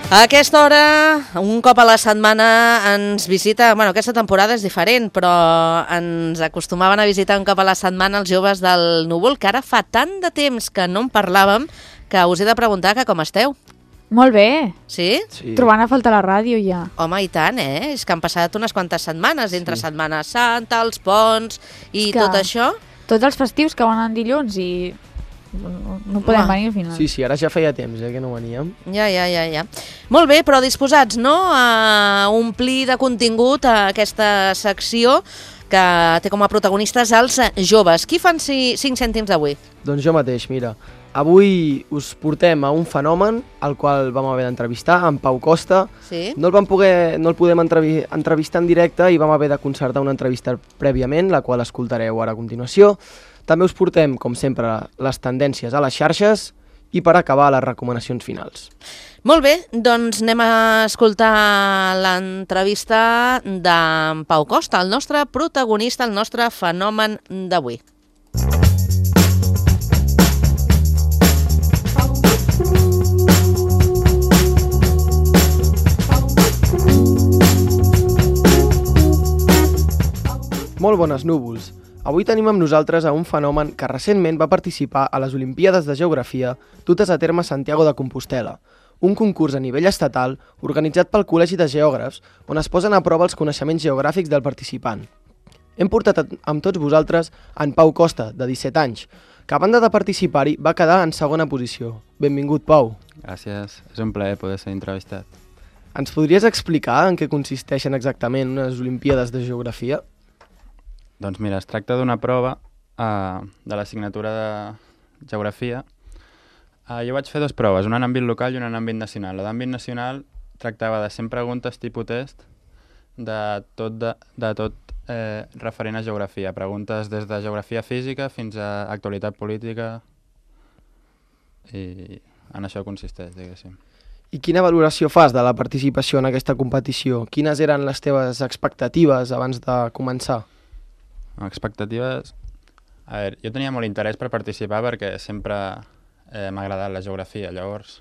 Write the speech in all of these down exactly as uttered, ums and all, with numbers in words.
A aquesta hora, un cop a la setmana, ens visita... Bueno, aquesta temporada és diferent, però ens acostumaven a visitar un cop a la setmana els joves del Núvol, que ara fa tant de temps que no en parlàvem que us he de preguntar que com esteu. Molt bé. Sí? Sí. Trobant a faltar la ràdio ja. Home, i tant, eh? És que han passat unes quantes setmanes, entre sí. Setmana Santa, els ponts i tot això. Tots els festius que van en dilluns i... No, no podem ah. venir al final. Sí, sí, ara ja feia temps eh, que no veníem. Ja, ja, ja, ja. Molt bé, però disposats, no?, a omplir de contingut a aquesta secció que té com a protagonistes els joves. Qui fan cinc cèntims d'avui? Doncs jo mateix, mira. Avui us portem a un fenomen al qual vam haver d'entrevistar, en Pau Costa. Sí. No el vam poder, no el podem entrevi entrevistar en directe i vam haver de concertar una entrevista prèviament, la qual escoltareu ara a continuació. També us portem, com sempre, les tendències a les xarxes i per acabar les recomanacions finals. Molt bé, doncs anem a escoltar l'entrevista d'en Pau Costa, el nostre protagonista, el nostre fenomen d'avui. Molt bones núvols. Avui tenim amb nosaltres a un fenomen que recentment va participar a les Olimpíades de Geografia dutes a terme a Santiago de Compostel·la, un concurs a nivell estatal organitzat pel Col·legi de Geògrafs on es posen a prova els coneixements geogràfics del participant. Hem portat amb tots vosaltres en Pau Costa, de disset anys, que a banda de participar-hi va quedar en segona posició. Benvingut, Pau. Gràcies, és un plaer poder ser entrevistat. Ens podries explicar en què consisteixen exactament unes Olimpíades de Geografia? Doncs mira, es tracta d'una prova uh, de l'assignatura de Geografia. Uh, jo vaig fer dues proves, una en àmbit local i una en àmbit nacional. La d'àmbit nacional tractava de cent preguntes tipus test de tot, de, de tot eh, referent a geografia. Preguntes des de geografia física fins a actualitat política i en això consisteix, diguéssim. I quina valoració fas de la participació en aquesta competició? Quines eren les teves expectatives abans de començar? Expectatives... A veure, jo tenia molt interès per participar perquè sempre eh, m'ha agradat la geografia, llavors...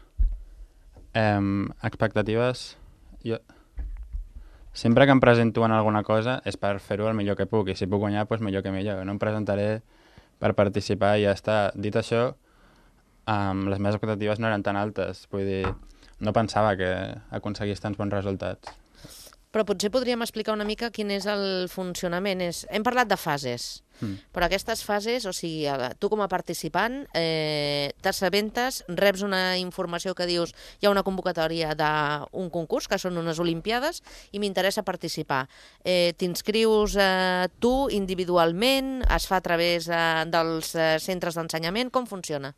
Eh, expectatives... Jo... Sempre que em presento en alguna cosa és per fer-ho el millor que puc, i si puc guanyar, doncs millor que millor. No em presentaré per participar i ja està. Dit això, eh, les meves expectatives no eren tan altes, vull dir, no pensava que aconseguís tants bons resultats. Però potser podríem explicar una mica quin és el funcionament. És... Hem parlat de fases, mm. però aquestes fases, o sigui, tu com a participant, eh, t'assabentes, reps una informació que dius hi ha una convocatòria d'un concurs, que són unes Olimpiades, i m'interessa participar. Eh, T'inscrius eh, tu individualment, es fa a través eh, dels eh, centres d'ensenyament, com funciona?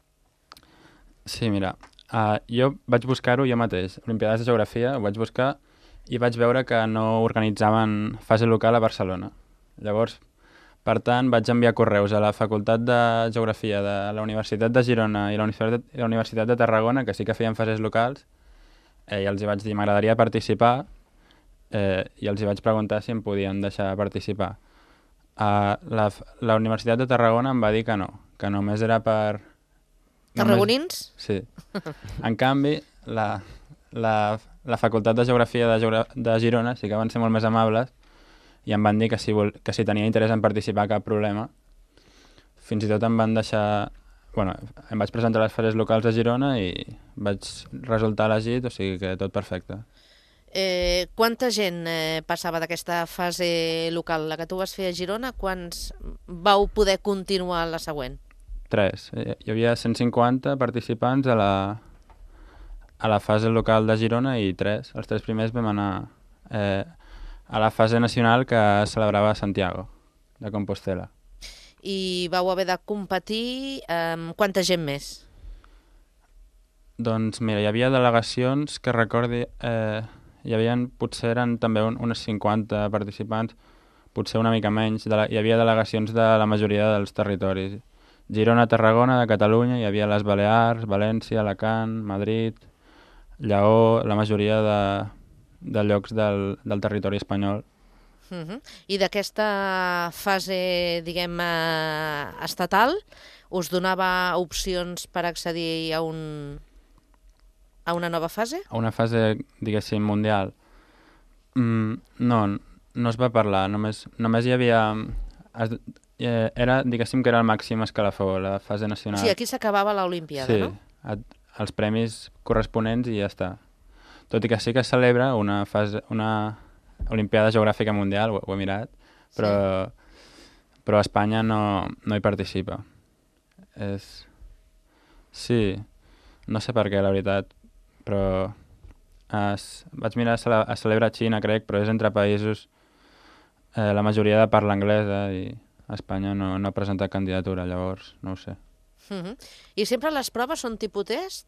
Sí, mira, uh, jo vaig buscar-ho jo mateix, Olimpiades de Geografia, ho vaig buscar, i vaig veure que no organitzaven fase local a Barcelona. Llavors, per tant, vaig enviar correus a la Facultat de Geografia de la Universitat de Girona i la Universitat, i la Universitat de Tarragona, que sí que feien fases locals, eh, i els hi vaig dir m'agradaria participar, eh, i els hi vaig preguntar si em podien deixar participar. Uh, la, la Universitat de Tarragona em va dir que no, que només era per... Tarragonins? Només... Sí. En canvi, la... la la Facultat de Geografia de, Geogra de Girona sí que van ser molt més amables i em van dir que si, vol que si tenia interès en participar cap problema. Fins i tot em van deixar... Bueno, em vaig presentar a les fases locals a Girona i vaig resultar elegit, o sigui que tot perfecte. Eh, quanta gent eh, passava d'aquesta fase local, la que tu vas fer a Girona? Quants vau poder continuar la següent? Tres. Hi havia cent cinquanta participants a la... a la fase local de Girona i tres. Els tres primers vam anar eh, a la fase nacional que es celebrava a Santiago de Compostel·la. I vau haver de competir amb quanta gent més? Doncs mira, hi havia delegacions que recordi... Eh, hi havia, potser eren també un, unes cinquanta participants, potser una mica menys. De la, hi havia delegacions de la majoria dels territoris. Girona, Tarragona, de Catalunya, hi havia les Balears, València, Alacant, Madrid... Lleó, la majoria de, de llocs del, del territori espanyol. Uh-huh. I d'aquesta fase, diguem, eh, estatal, us donava opcions per accedir a un, A una nova fase? A una fase, diguéssim, mundial. Mm, no, no es va parlar, només, només hi havia... Es, eh, era, diguéssim que era el màxim escalafó, la fase nacional. Sí, aquí s'acabava l'Olimpiada, sí, no? Sí, els premis corresponents i ja està. Tot i que sí que es celebra una, fase, una Olimpiada Geogràfica Mundial, ho, ho he mirat, però, sí. però Espanya no, no hi participa. És... Sí, no sé per què, la veritat, però es, vaig mirar, a, cele, a celebra a Xina, crec, però és entre països, eh, la majoria de parla anglesa i Espanya no, no ha presentat candidatura, llavors no ho sé. Uh -huh. I sempre les proves són tipus test?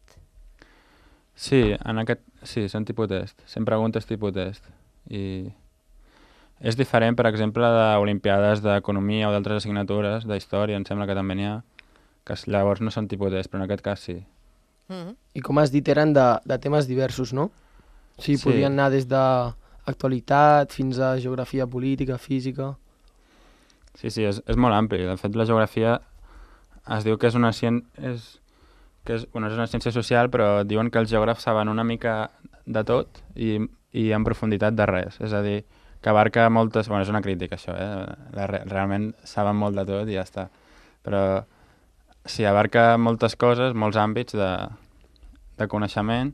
Sí, en aquest, sí, són tipus test. Sempre preguntes tipus test. I és diferent, per exemple, d'Olimpiades d'Economia o d'altres assignatures, d'Història, em sembla que també n'hi ha, que llavors no són tipus test, però en aquest cas sí. Uh -huh. I com has dit, eren de, de temes diversos, no? O sigui, Sí. podien anar des d'actualitat fins a geografia política, física... Sí, sí, és, és molt ampli. De fet, la geografia es diu que és una ciència... És, que és, bueno, és una ciència social, però diuen que els geògrafs saben una mica de tot i, i en profunditat de res. És a dir, que abarca moltes... Bueno, és una crítica, això, eh? La, realment saben molt de tot i ja està. Però sí, abarca moltes coses, molts àmbits de, de coneixement.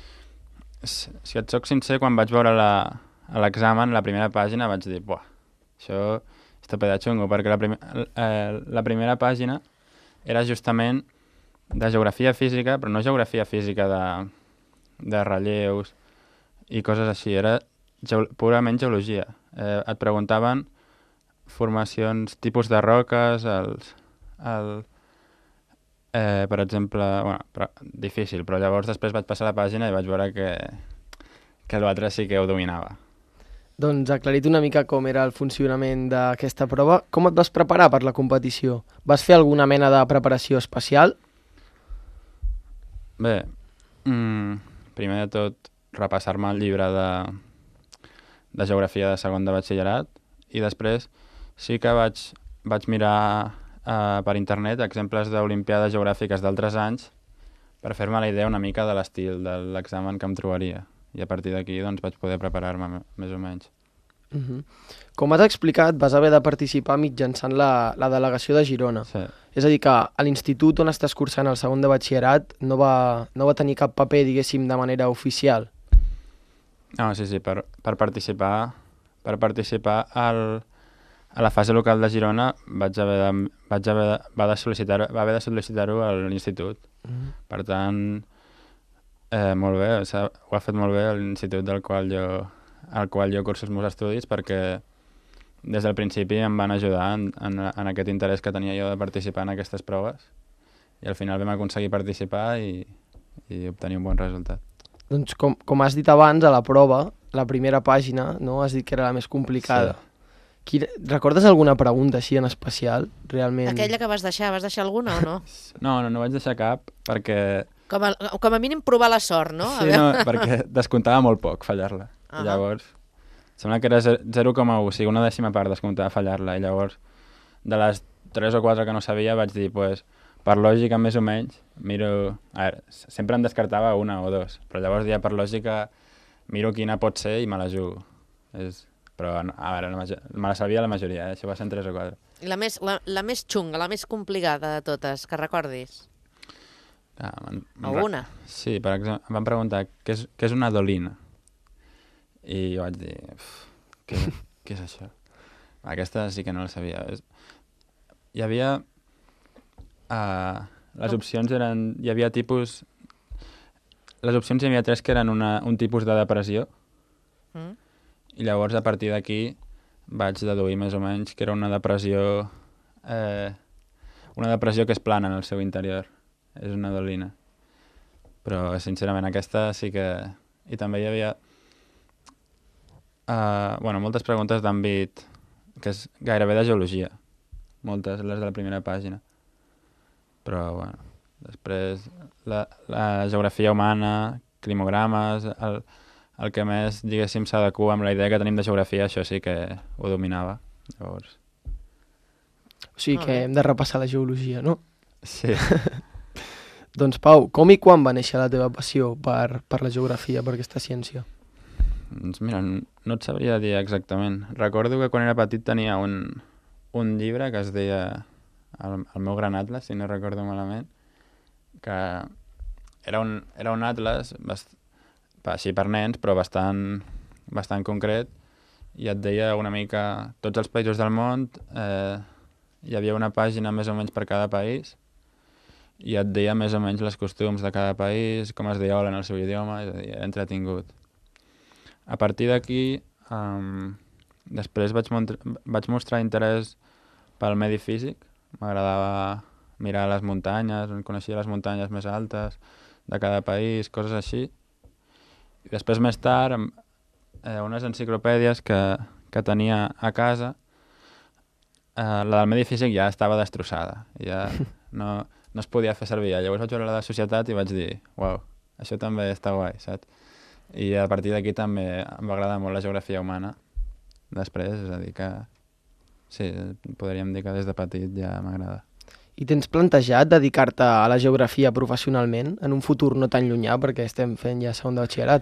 Si, si et soc sincer, quan vaig veure la, a l'examen, la primera pàgina, vaig dir, buah, això... Està pedat xungo, perquè la, prim eh, la primera pàgina era justament de geografia física, però no geografia física de, de relleus i coses així, era ge purament geologia. Eh, et preguntaven formacions, tipus de roques, els, el, eh, per exemple, bueno, però, difícil, però llavors després vaig passar la pàgina i vaig veure que, que l'altre sí que ho dominava. Doncs aclarit una mica com era el funcionament d'aquesta prova. Com et vas preparar per la competició? Vas fer alguna mena de preparació especial? Bé, mm, primer de tot repassar-me el llibre de, de geografia de segon de batxillerat i després sí que vaig, vaig mirar eh, per internet exemples d'olimpiades geogràfiques d'altres anys per fer-me la idea una mica de l'estil de l'examen que em trobaria. I a partir d'aquí doncs, vaig poder preparar-me més o menys. Uh -huh. Com has explicat, vas haver de participar mitjançant la, la delegació de Girona. Sí. És a dir, que a l'institut on estàs cursant el segon de batxillerat no va, no va tenir cap paper, diguéssim, de manera oficial. No, sí, sí, per, per participar, per participar al, a la fase local de Girona vaig haver de, vaig haver de, va, de sol·licitar, va haver de sol·licitar-ho a l'institut. Uh -huh. Per tant, eh, molt bé, ho ha fet molt bé l'institut del qual jo, al qual jo curso els meus estudis, perquè des del principi em van ajudar en, en, en aquest interès que tenia jo de participar en aquestes proves i al final vam aconseguir participar i, i obtenir un bon resultat. Doncs com, com has dit abans, a la prova, la primera pàgina, no? Has dit que era la més complicada. Sí. Qui, recordes alguna pregunta així en especial? Realment... Aquella que vas deixar, vas deixar alguna o no? No, no, no vaig deixar cap perquè... Com a, com a mínim provar la sort, no? Sí, no, perquè descomptava molt poc fallar-la. Uh -huh. Llavors, sembla que era zero coma u, o sigui, una dècima part descomptava fallar-la. I llavors, de les tres o quatre que no sabia, vaig dir, pues, per lògica, més o menys, miro... A veure, sempre em descartava una o dos, però llavors ja per lògica miro quina pot ser i me la jugo. És... Però, a veure, la major... me la sabia la majoria, eh? Això va ser en tres o quatre. I la més, la, la més xunga, la més complicada de totes, que recordis? Ah, alguna? Sí, per exemple, em van preguntar què és, què és una dolina. I jo vaig dir, què, què és això? Aquesta sí que no la sabia. Hi havia... Uh, les opcions eren... Hi havia tipus... Les opcions hi havia tres que eren una, un tipus de depressió. Mm. I llavors, a partir d'aquí, vaig deduir més o menys que era una depressió... Eh, una depressió que és plana en el seu interior. És una dolina. Però, sincerament, aquesta sí que... I també hi havia... Uh, bueno, moltes preguntes d'àmbit que és gairebé de geologia. Moltes, les de la primera pàgina. Però, bueno, després la, la geografia humana, crimogrames, el, el que més, diguéssim, s'adequa amb la idea que tenim de geografia, això sí que ho dominava. Llavors... O sigui que hem de repassar la geologia, no? Sí. Doncs Pau, com i quan va néixer la teva passió per, per la geografia, per aquesta ciència? Doncs mira, no et sabria dir exactament. Recordo que quan era petit tenia un, un llibre que es deia El, el meu gran atles, si no recordo malament, que era un, era un atles bast... així per nens, però bastant, bastant concret, i et deia una mica tots els països del món, eh, hi havia una pàgina més o menys per cada país, i et deia més o menys les costums de cada país, com es deia hola en el seu idioma, és a dir, era entretingut. A partir d'aquí, um, després vaig, vaig mostrar interès pel medi físic. M'agradava mirar les muntanyes, coneixia les muntanyes més altes de cada país, coses així. I després, més tard, eh, unes enciclopèdies que, que tenia a casa, eh, la del medi físic ja estava destrossada, ja no, no es podia fer servir. Llavors vaig veure la de societat i vaig dir, uau, això també està guai, saps? I a partir d'aquí també em va agradar molt la geografia humana. Després, és a dir que... Sí, podríem dir que des de petit ja m'agrada. I tens plantejat dedicar-te a la geografia professionalment en un futur no tan llunyà, perquè estem fent ja segon de batxillerat?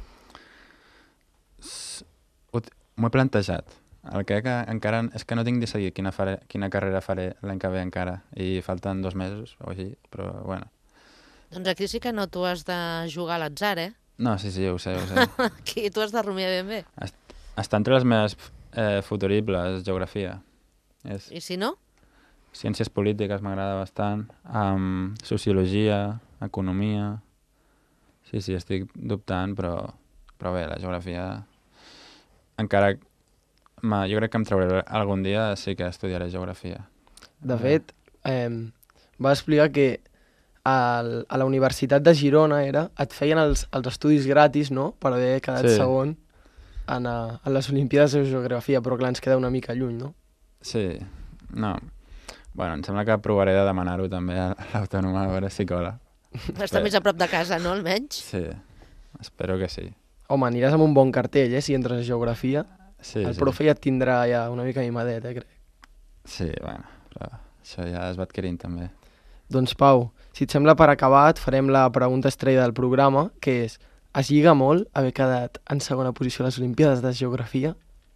M'ho he plantejat. El que, que encara és que no tinc decidit quina, faré, quina carrera faré l'any que ve encara, i falten dos mesos o així, però bueno. Doncs aquí sí que no t'ho has de jugar a l'atzar, eh? No, sí, sí, ho sé, ho sé. Aquí t'ho has de rumiar ben bé. Est està entre les meves eh, futuribles, geografia. És... I si no? Ciències polítiques m'agrada bastant, um, sociologia, economia... Sí, sí, estic dubtant, però, però bé, la geografia... Encara... Ma, jo crec que em trauré algun dia, sí que estudiaré geografia. De fet, eh, va explicar que al, a la Universitat de Girona era, et feien els, els estudis gratis, no?, per haver quedat sí. segon en, a, en les Olimpíades de Geografia, però clar, ens queda una mica lluny, no? Sí, no... Bueno, em sembla que provaré de demanar-ho també a l'Autònoma, a veure si cola. Està més a prop de casa, no, almenys? Sí, espero que sí. Home, aniràs amb un bon cartell, eh, si entres a Geografia. Sí, el sí. profe ja et tindrà ja una mica mimadet, eh, crec. Sí, bueno, però això ja es va adquirint també. Doncs Pau, si et sembla per acabar, et farem la pregunta estrella del programa, que és, es lliga molt haver quedat en segona posició a les Olimpíades de Geografia?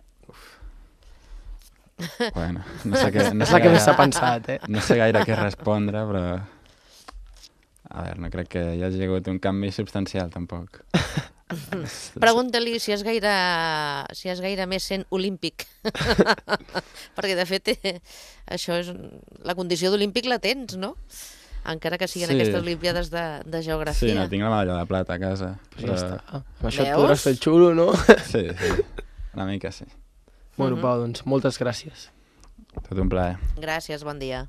Bueno, no sé què... No és sé la que gaire, més s'ha pensat, eh? No sé gaire què respondre, però... A veure, no crec que hi hagi hagut un canvi substancial, tampoc. Pregunta-li si és gaire, si és gaire més sent olímpic. Perquè, de fet, eh, això és... La condició d'olímpic la tens, no? Encara que siguin sí. aquestes Olimpíades de, de Geografia. Sí, no, tinc la medalla de plata a casa. Pues però... ja està. Amb això Veus? et podràs fer el xulo, no? Sí, sí. Una mica sí. Bueno, Mhm. Pau, doncs moltes gràcies. Tot un plaer. Gràcies, bon dia.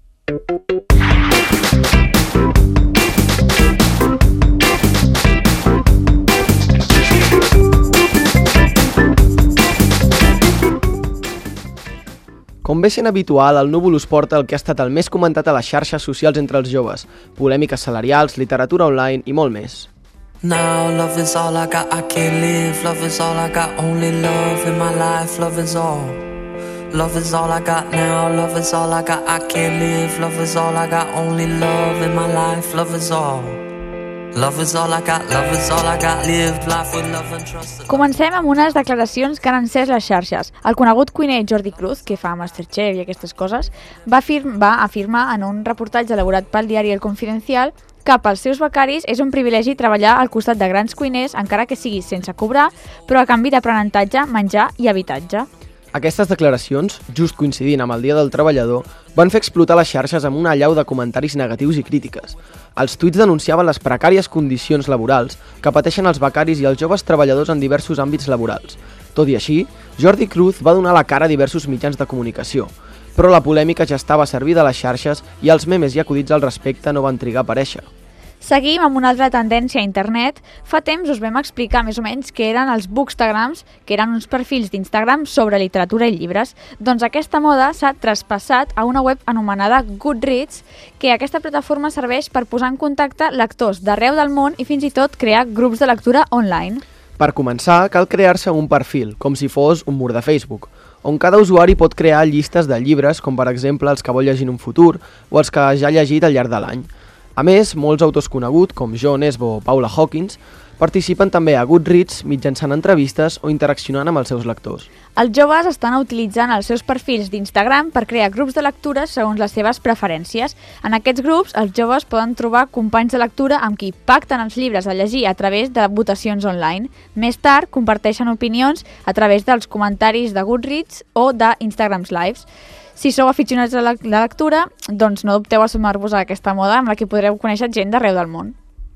Com bé sent habitual, el Núvol us porta el que ha estat el més comentat a les xarxes socials entre els joves, polèmiques salarials, literatura online i molt més. Now love is all I got, I can't live. Love is all I got, only love in my life. Love is all. Love is all I got now. Love is all I got, I can't live. Love is all I got, only love in my life. Love is all. Love is all I got, love is all I got. Lived life with love and trust. Comencem amb unes declaracions que han encès les xarxes. El conegut cuiner Jordi Cruz, que fa Masterchef i aquestes coses, va, afirm va afirmar en un reportatge elaborat pel diari El Confidencial que pels seus becaris és un privilegi treballar al costat de grans cuiners, encara que sigui sense cobrar, però a canvi d'aprenentatge, menjar i habitatge. Aquestes declaracions, just coincidint amb el Dia del Treballador, van fer explotar les xarxes amb una allau de comentaris negatius i crítiques. Els tuits denunciaven les precàries condicions laborals que pateixen els becaris i els joves treballadors en diversos àmbits laborals. Tot i així, Jordi Cruz va donar la cara a diversos mitjans de comunicació, però la polèmica ja estava servida a les xarxes i els memes i acudits al respecte no van trigar a aparèixer. Seguim amb una altra tendència a internet. Fa temps us vam explicar més o menys què eren els bookstagrams, que eren uns perfils d'Instagram sobre literatura i llibres. Doncs aquesta moda s'ha traspassat a una web anomenada Goodreads, que aquesta plataforma serveix per posar en contacte lectors d'arreu del món i fins i tot crear grups de lectura online. Per començar, cal crear-se un perfil, com si fos un mur de Facebook, on cada usuari pot crear llistes de llibres, com per exemple els que vol llegir en un futur o els que ja ha llegit al llarg de l'any. A més, molts autors coneguts, com Jo Nesbo o Paula Hawkins, participen també a Goodreads mitjançant entrevistes o interaccionant amb els seus lectors. Els joves estan utilitzant els seus perfils d'Instagram per crear grups de lectura segons les seves preferències. En aquests grups, els joves poden trobar companys de lectura amb qui pacten els llibres a llegir a través de votacions online. Més tard, comparteixen opinions a través dels comentaris de Goodreads o d'Instagram Lives. Si sou aficionats a la lectura, doncs no dubteu a sumar-vos a aquesta moda amb la que podreu conèixer gent d'arreu del món.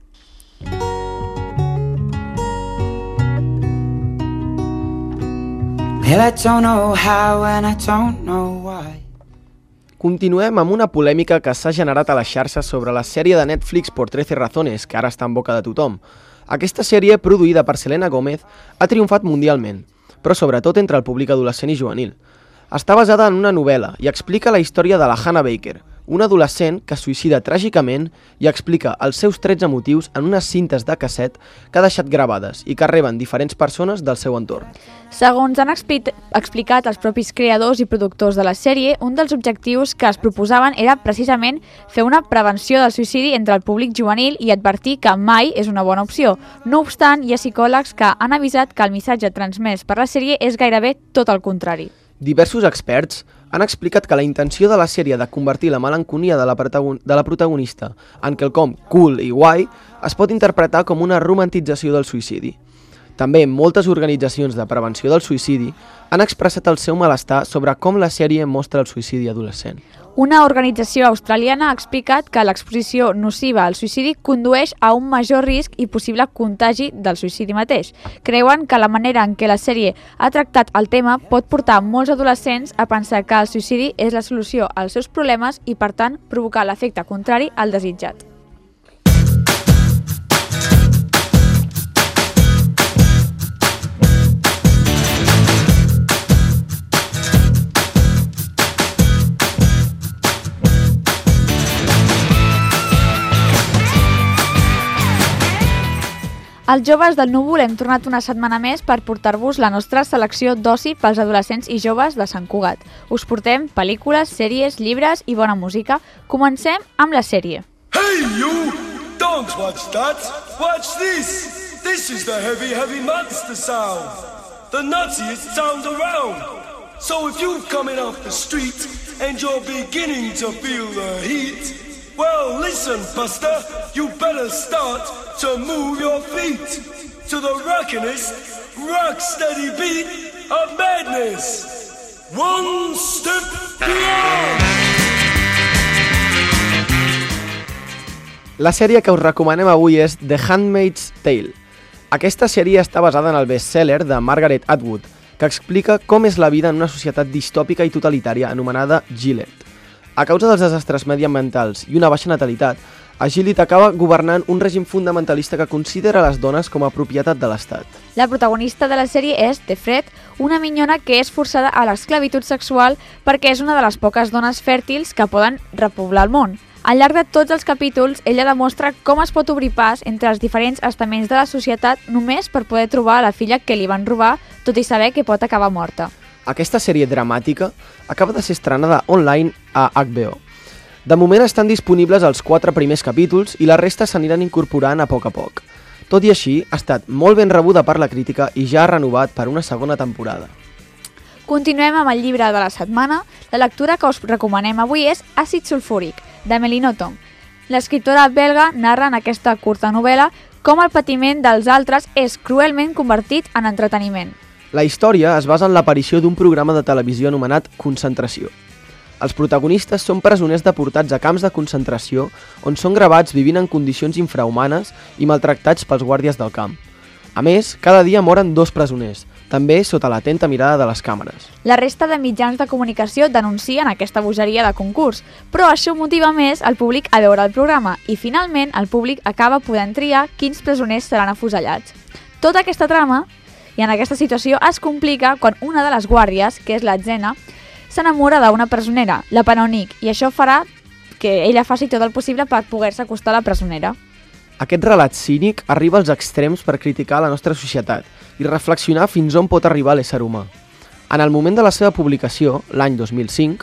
Well, I don't know how and I don't know why. Continuem amb una polèmica que s'ha generat a les xarxes sobre la sèrie de Netflix Por trece razones, que ara està en boca de tothom. Aquesta sèrie, produïda per Selena Gómez, ha triomfat mundialment, però sobretot entre el públic adolescent i juvenil. Està basada en una novel·la i explica la història de la Hannah Baker, una adolescent que es suïcida tràgicament i explica els seus trets emotius en unes cintes de casset que ha deixat gravades i que reben diferents persones del seu entorn. Segons han explicat els propis creadors i productors de la sèrie, un dels objectius que es proposaven era precisament fer una prevenció del suïcidi entre el públic juvenil i advertir que mai és una bona opció. No obstant, hi ha psicòlegs que han avisat que el missatge transmès per la sèrie és gairebé tot el contrari. Diversos experts han explicat que la intenció de la sèrie de convertir la melancolia de la, de la protagonista en quelcom cool i guai es pot interpretar com una romantització del suïcidi. També moltes organitzacions de prevenció del suïcidi han expressat el seu malestar sobre com la sèrie mostra el suïcidi adolescent. Una organització australiana ha explicat que l'exposició nociva al suïcidi condueix a un major risc i possible contagi del suïcidi mateix. Creuen que la manera en què la sèrie ha tractat el tema pot portar molts adolescents a pensar que el suïcidi és la solució als seus problemes i, per tant, provocar l'efecte contrari al desitjat. Els joves del Núvol hem tornat una setmana més per portar-vos la nostra selecció d'oci pels adolescents i joves de Sant Cugat. Us portem pel·lícules, sèries, llibres i bona música. Comencem amb la sèrie. Hey you! Don't watch that! Watch this! This is the heavy, heavy monster sound! The nuttiest sound around! So if you're coming off the street and you're beginning to feel the heat, well, listen, Buster, you better start to move your feet to the rockinest, rock-steady beat of madness. One step beyond! La sèrie que us recomanem avui és The Handmaid's Tale. Aquesta sèrie està basada en el best-seller de Margaret Atwood, que explica com és la vida en una societat distòpica i totalitària anomenada Gilead. A causa dels desastres mediambientals i una baixa natalitat, a Gilead acaba governant un règim fundamentalista que considera les dones com a propietat de l'Estat. La protagonista de la sèrie és Defred, una minyona que és forçada a l'esclavitud sexual perquè és una de les poques dones fèrtils que poden repoblar el món. Al llarg de tots els capítols, ella demostra com es pot obrir pas entre els diferents estaments de la societat només per poder trobar la filla que li van robar, tot i saber que pot acabar morta. Aquesta sèrie dramàtica acaba de ser estrenada online a H B O. De moment estan disponibles els quatre primers capítols i la resta s'aniran incorporant a poc a poc. Tot i així, ha estat molt ben rebuda per la crítica i ja ha renovat per una segona temporada. Continuem amb el llibre de la setmana. La lectura que us recomanem avui és Àcid sulfúric, d'Amélie Nothomb. L'escriptora belga narra en aquesta curta novel·la com el patiment dels altres és cruelment convertit en entreteniment. La història es basa en l'aparició d'un programa de televisió anomenat Concentració. Els protagonistes són presoners deportats a camps de concentració on són gravats vivint en condicions infrahumanes i maltractats pels guàrdies del camp. A més, cada dia moren dos presoners, també sota l'atenta mirada de les càmeres. La resta de mitjans de comunicació denuncien aquesta bogeria de concurs, però això motiva més el públic a veure el programa i finalment el públic acaba podent triar quins presoners seran afusellats. Tota aquesta trama i en aquesta situació es complica quan una de les guàrdies, que és la Xena, s'enamora d'una presonera, la Panonique, i això farà que ella faci tot el possible per poder-se acostar a la presonera. Aquest relat cínic arriba als extrems per criticar la nostra societat i reflexionar fins on pot arribar l'ésser humà. En el moment de la seva publicació, l'any dos mil cinc,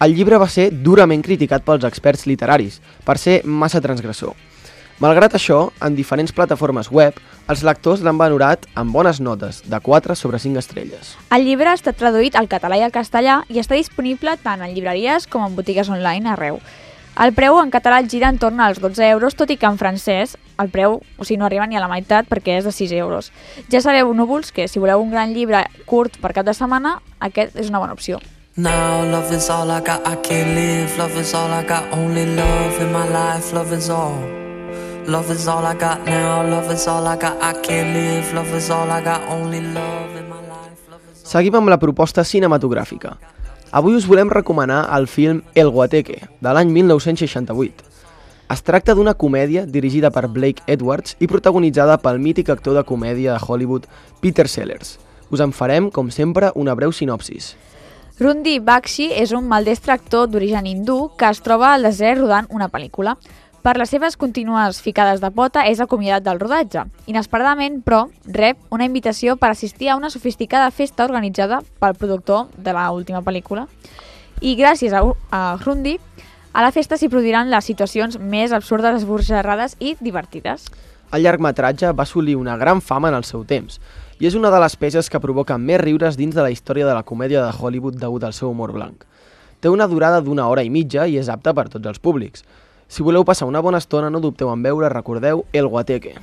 El llibre va ser durament criticat pels experts literaris per ser massa transgressor. Malgrat això, en diferents plataformes web, els lectors l'han valorat amb bones notes, de quatre sobre cinc estrelles. El llibre ha estat traduït al català i al castellà i està disponible tant en llibreries com en botigues online arreu. El preu en català gira en torn als dotze euros, tot i que en francès el preu, o sigui, no arriba ni a la meitat perquè és de sis euros. Ja sabeu, núvols, que si voleu un gran llibre curt per cap de setmana, aquest és una bona opció. Now love is all I got, I can't live. Love is all I got, only love in my life. Love is all. Love is all I got now. Love is all I got, I can't live. Love is all I got, only love in my life. Seguim amb la proposta cinematogràfica. Avui us volem recomanar el film El Guateque, de l'any mil nou-cents seixanta-vuit. Es tracta d'una comèdia dirigida per Blake Edwards i protagonitzada pel mític actor de comèdia de Hollywood Peter Sellers. Us en farem, com sempre, una breu sinopsis. Rundi Bakshi és un maldestre actor d'origen hindú que es troba al desert rodant una pel·lícula. Per les seves contínues ficades de pota és acomiadat del rodatge. Inesperadament, però, rep una invitació per assistir a una sofisticada festa organitzada pel productor de l'última pel·lícula. I gràcies a, a Rundi, a la festa s'hi produiran les situacions més absurdes, esbojarrades i divertides. El llargmetratge va assolir una gran fama en el seu temps i és una de les peces que provoca més riures dins de la història de la comèdia de Hollywood degut al seu humor blanc. Té una durada d'una hora i mitja i és apta per tots els públics. Si voleu passar una bona estona, no dubteu en veure, recordeu, El Guateque.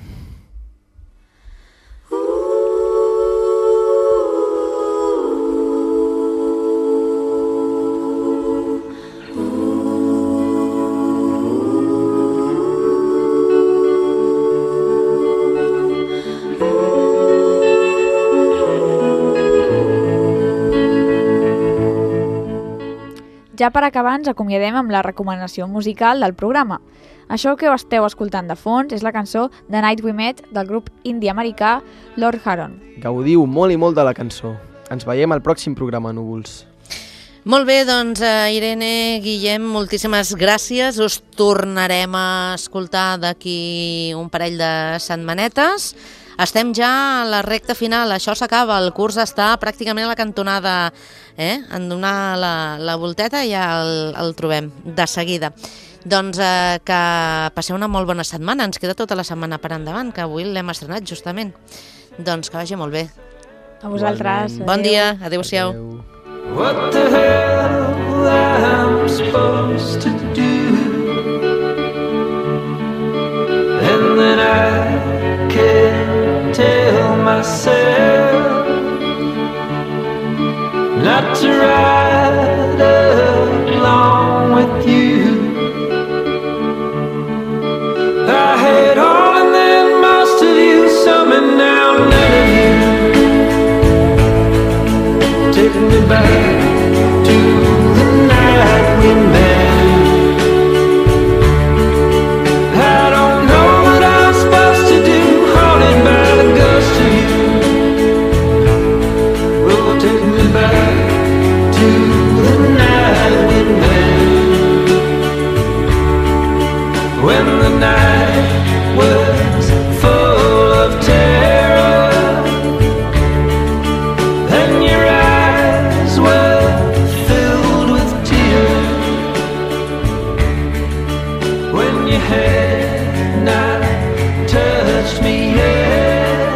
Ja per acabar ens acomiadem amb la recomanació musical del programa. Això que esteu escoltant de fons és la cançó The Night We Met del grup indie-americà Lord Huron. Gaudiu molt i molt de la cançó. Ens veiem al pròxim programa, núvols. Molt bé, doncs Irene, Guillem, moltíssimes gràcies. Us tornarem a escoltar d'aquí un parell de setmanetes. Estem ja a la recta final, això s'acaba, el curs està pràcticament a la cantonada, eh? En donar la, la volteta i ja el, el trobem de seguida. Doncs eh, que passeu una molt bona setmana, ens queda tota la setmana per endavant, que avui l'hem estrenat justament. Doncs que vagi molt bé. A vosaltres. Igualment. Bon dia, adéu-siau. Adéu. What the hell am I supposed to do? And then I can't tell myself not to ride along with you. I had all and then most of you, some and now none of you. Take me back to the night we met. I don't know what I'm supposed to do, haunted by the ghost of you. Oh, take me back to the night we met. When the night was full of terror and your eyes were filled with tears, when you had not touched me yet.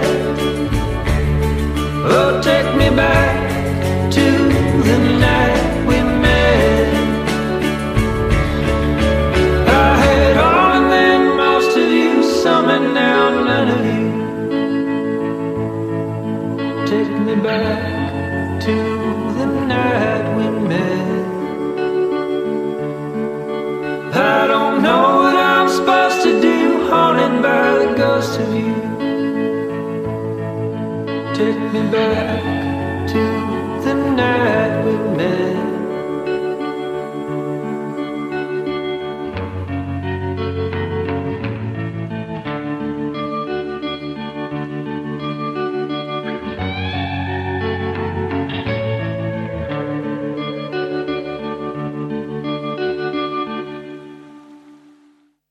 Oh, take me back to the night we met. I had all and then most of you, some and now none of you. Take me back to the night we met. I don't know what I'm supposed to do, haunted by the ghost of you. Take me back to the night we met.